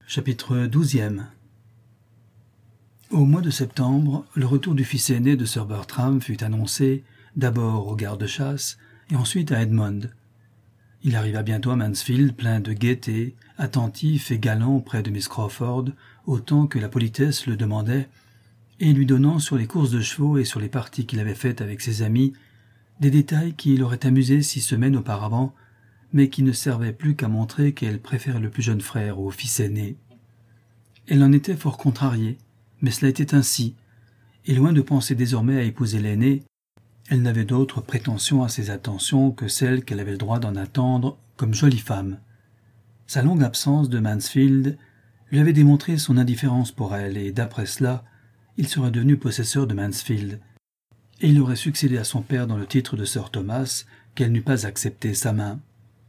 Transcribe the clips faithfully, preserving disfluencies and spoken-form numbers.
Chapitre douzième. Au mois de septembre, le retour du fils aîné de Sir Bertram fut annoncé d'abord au garde-chasse et ensuite à Edmond. Il arriva bientôt à Mansfield plein de gaieté, attentif et galant auprès de Miss Crawford, autant que la politesse le demandait, et lui donnant sur les courses de chevaux et sur les parties qu'il avait faites avec ses amis, des détails qui l'auraient amusé six semaines auparavant, mais qui ne servaient plus qu'à montrer qu'elle préférait le plus jeune frère au fils aîné. Elle en était fort contrariée, mais cela était ainsi, et loin de penser désormais à épouser l'aîné, elle n'avait d'autre prétention à ses attentions que celle qu'elle avait le droit d'en attendre comme jolie femme. Sa longue absence de Mansfield lui avait démontré son indifférence pour elle, et d'après cela, il serait devenu possesseur de Mansfield, et il aurait succédé à son père dans le titre de Sir Thomas, qu'elle n'eût pas accepté sa main.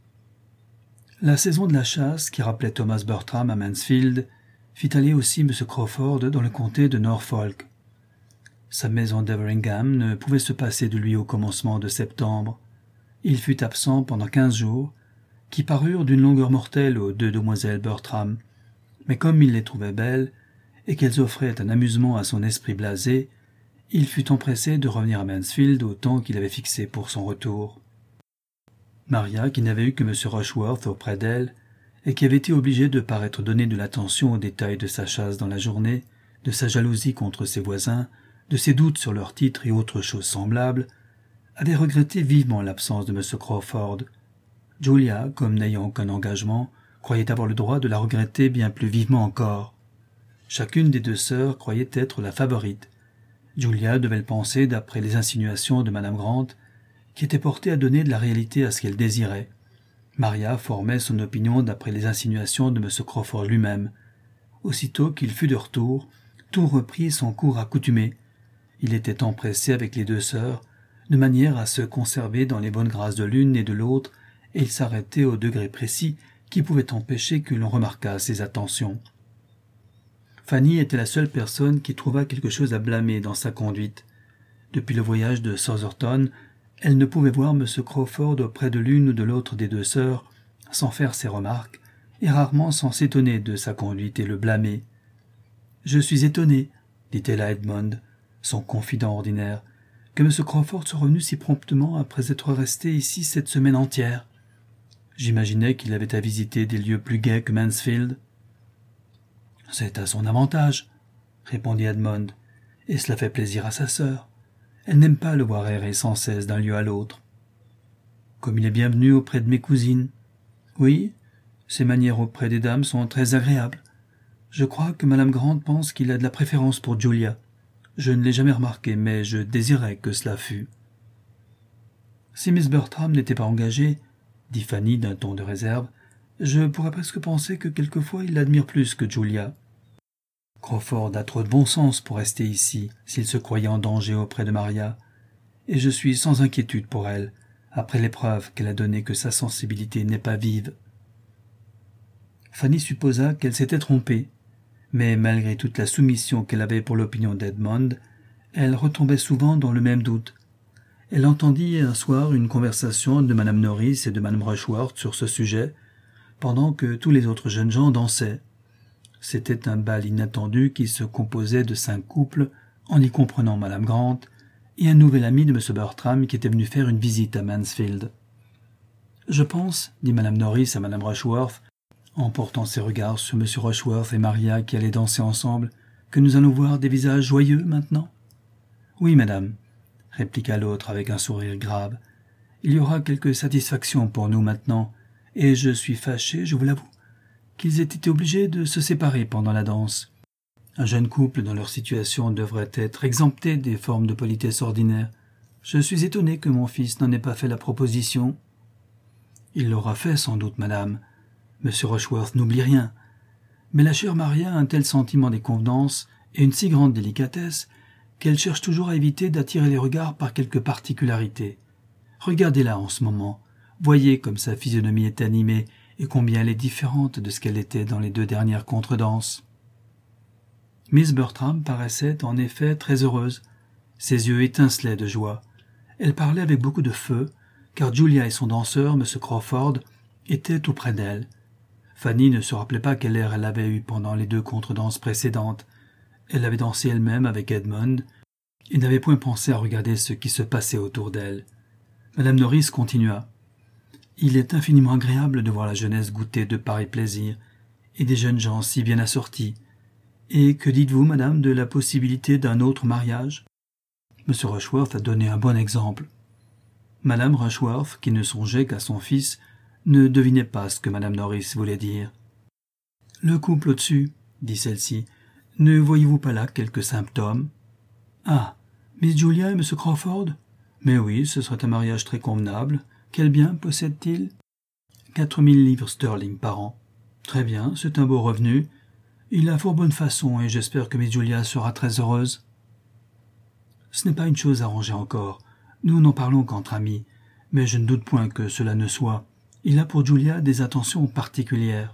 La saison de la chasse, qui rappelait Thomas Bertram à Mansfield, fit aller aussi M. Crawford dans le comté de Norfolk. Sa maison d'Everingham ne pouvait se passer de lui au commencement de septembre. Il fut absent pendant quinze jours, qui parurent d'une longueur mortelle aux deux demoiselles Bertram, mais comme il les trouvait belles, et qu'elles offraient un amusement à son esprit blasé, il fut empressé de revenir à Mansfield au temps qu'il avait fixé pour son retour. Maria, qui n'avait eu que M. Rushworth auprès d'elle, et qui avait été obligée de paraître donner de l'attention aux détails de sa chasse dans la journée, de sa jalousie contre ses voisins, de ses doutes sur leur titre et autres choses semblables, avait regretté vivement l'absence de M. Crawford. Julia, comme n'ayant aucun engagement, croyait avoir le droit de la regretter bien plus vivement encore. Chacune des deux sœurs croyait être la favorite. Julia devait le penser d'après les insinuations de Madame Grant, qui était portée à donner de la réalité à ce qu'elle désirait. Maria formait son opinion d'après les insinuations de M. Crawford lui-même. Aussitôt qu'il fut de retour, tout reprit son cours accoutumé. Il était empressé avec les deux sœurs, de manière à se conserver dans les bonnes grâces de l'une et de l'autre, et il s'arrêtait au degré précis qui pouvait empêcher que l'on remarquât ses attentions. Fanny était la seule personne qui trouva quelque chose à blâmer dans sa conduite. Depuis le voyage de Southerton, elle ne pouvait voir M. Crawford auprès de l'une ou de l'autre des deux sœurs, sans faire ses remarques, et rarement sans s'étonner de sa conduite et le blâmer. « Je suis étonnée, dit-elle à Edmond, son confident ordinaire, que M. Crawford soit revenu si promptement après être resté ici cette semaine entière. J'imaginais qu'il avait à visiter des lieux plus gais que Mansfield. »« C'est à son avantage, » répondit Edmond, « et cela fait plaisir à sa sœur. Elle n'aime pas le voir errer sans cesse d'un lieu à l'autre. Comme il est bienvenu auprès de mes cousines. Oui, ses manières auprès des dames sont très agréables. Je crois que Madame Grant pense qu'il a de la préférence pour Julia. Je ne l'ai jamais remarqué, mais je désirais que cela fût. Si Miss Bertram n'était pas engagée, dit Fanny d'un ton de réserve, je pourrais presque penser que quelquefois il l'admire plus que Julia. Crawford a trop de bon sens pour rester ici, s'il se croyait en danger auprès de Maria, et je suis sans inquiétude pour elle, après l'épreuve qu'elle a donnée que sa sensibilité n'est pas vive. Fanny supposa qu'elle s'était trompée, mais malgré toute la soumission qu'elle avait pour l'opinion d'Edmond, elle retombait souvent dans le même doute. Elle entendit un soir une conversation de Madame Norris et de Madame Rushworth sur ce sujet, pendant que tous les autres jeunes gens dansaient. C'était un bal inattendu qui se composait de cinq couples, en y comprenant Madame Grant, et un nouvel ami de M. Bertram qui était venu faire une visite à Mansfield. « Je pense, dit Madame Norris à Madame Rushworth, en portant ses regards sur M. Rushworth et Maria qui allaient danser ensemble, que nous allons voir des visages joyeux maintenant ?»« Oui, madame, » répliqua l'autre avec un sourire grave. « Il y aura quelque satisfaction pour nous maintenant, et je suis fâché, je vous l'avoue, qu'ils aient été obligés de se séparer pendant la danse. Un jeune couple dans leur situation devrait être exempté des formes de politesse ordinaires. Je suis étonné que mon fils n'en ait pas fait la proposition. »« Il l'aura fait sans doute, madame. Monsieur Rushworth n'oublie rien. Mais la chère Maria a un tel sentiment des convenances et une si grande délicatesse qu'elle cherche toujours à éviter d'attirer les regards par quelque particularité. Regardez-la en ce moment. Voyez comme sa physionomie est animée et combien elle est différente de ce qu'elle était dans les deux dernières contredanses. » Miss Bertram paraissait en effet très heureuse. Ses yeux étincelaient de joie. Elle parlait avec beaucoup de feu, car Julia et son danseur, M. Crawford, étaient auprès d'elle. Fanny ne se rappelait pas quel air elle avait eu pendant les deux contredanses précédentes. Elle avait dansé elle-même avec Edmond et n'avait point pensé à regarder ce qui se passait autour d'elle. Madame Norris continua. « Il est infiniment agréable de voir la jeunesse goûter de pareils plaisirs, et des jeunes gens si bien assortis. Et que dites-vous, madame, de la possibilité d'un autre mariage ?» M. Rushworth a donné un bon exemple. Madame Rushworth, qui ne songeait qu'à son fils, ne devinait pas ce que madame Norris voulait dire. « Le couple au-dessus, » dit celle-ci, « ne voyez-vous pas là quelques symptômes ?»« Ah, Miss Julia et M. Crawford ? Mais oui, ce serait un mariage très convenable. Quel bien possède-t-il ? Quatre mille livres sterling par an. Très bien, c'est un beau revenu. Il a fort bonne façon et j'espère que Miss Julia sera très heureuse. » Ce n'est pas une chose arrangée encore. Nous n'en parlons qu'entre amis, mais je ne doute point que cela ne soit. Il a pour Julia des attentions particulières.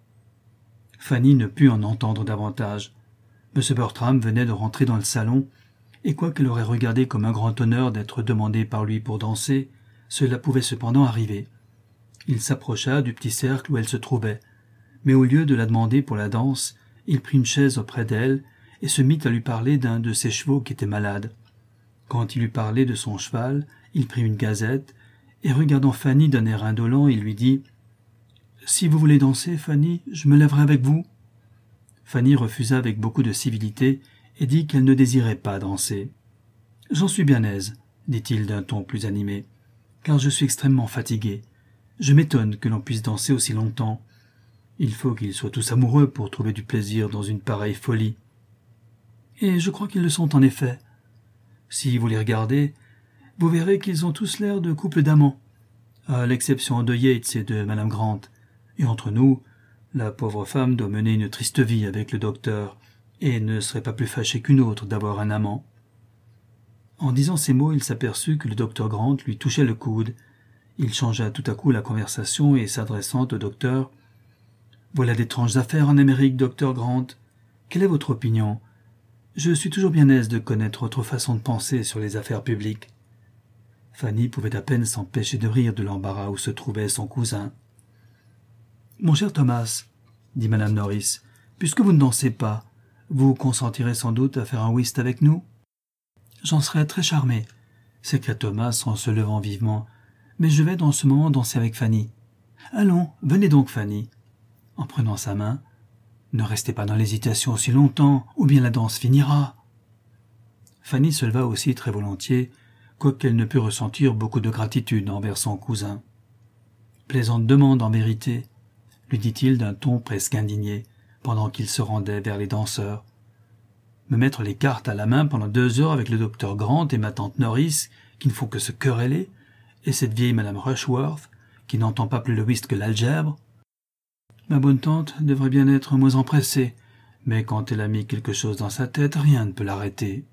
Fanny ne put en entendre davantage. M. Bertram venait de rentrer dans le salon, et quoiqu'elle aurait regardé comme un grand honneur d'être demandée par lui pour danser, cela pouvait cependant arriver. Il s'approcha du petit cercle où elle se trouvait, mais au lieu de la demander pour la danse, il prit une chaise auprès d'elle et se mit à lui parler d'un de ses chevaux qui était malade. Quand il eut parlé de son cheval, il prit une gazette, et regardant Fanny d'un air indolent, il lui dit « Si vous voulez danser, Fanny, je me lèverai avec vous. » Fanny refusa avec beaucoup de civilité et dit qu'elle ne désirait pas danser. « J'en suis bien aise, » dit-il d'un ton plus animé, « car je suis extrêmement fatigué. Je m'étonne que l'on puisse danser aussi longtemps. Il faut qu'ils soient tous amoureux pour trouver du plaisir dans une pareille folie. Et je crois qu'ils le sont en effet. Si vous les regardez, vous verrez qu'ils ont tous l'air de couples d'amants, à l'exception de Yates et de Madame Grant. Et entre nous, la pauvre femme doit mener une triste vie avec le docteur, et ne serait pas plus fâchée qu'une autre d'avoir un amant. » En disant ces mots, il s'aperçut que le docteur Grant lui touchait le coude. Il changea tout à coup la conversation et s'adressant au docteur, « Voilà d'étranges affaires en Amérique, docteur Grant. Quelle est votre opinion ? Je suis toujours bien aise de connaître votre façon de penser sur les affaires publiques. » Fanny pouvait à peine s'empêcher de rire de l'embarras où se trouvait son cousin. « Mon cher Thomas, » dit madame Norris, « puisque vous ne dansez pas, vous consentirez sans doute à faire un whist avec nous ? » « J'en serais très charmé, » s'écria Thomas en se levant vivement, « mais je vais dans ce moment danser avec Fanny. »« Allons, venez donc, Fanny. » En prenant sa main, « Ne restez pas dans l'hésitation aussi longtemps, ou bien la danse finira. » Fanny se leva aussi très volontiers, quoiqu'elle ne pût ressentir beaucoup de gratitude envers son cousin. « Plaisante demande en vérité, » lui dit-il d'un ton presque indigné, pendant qu'il se rendait vers les danseurs. Me mettre les cartes à la main pendant deux heures avec le docteur Grant et ma tante Norris, qui ne font que se quereller, et cette vieille madame Rushworth, qui n'entend pas plus le whist que l'algèbre. Ma bonne tante devrait bien être moins empressée, mais quand elle a mis quelque chose dans sa tête, rien ne peut l'arrêter.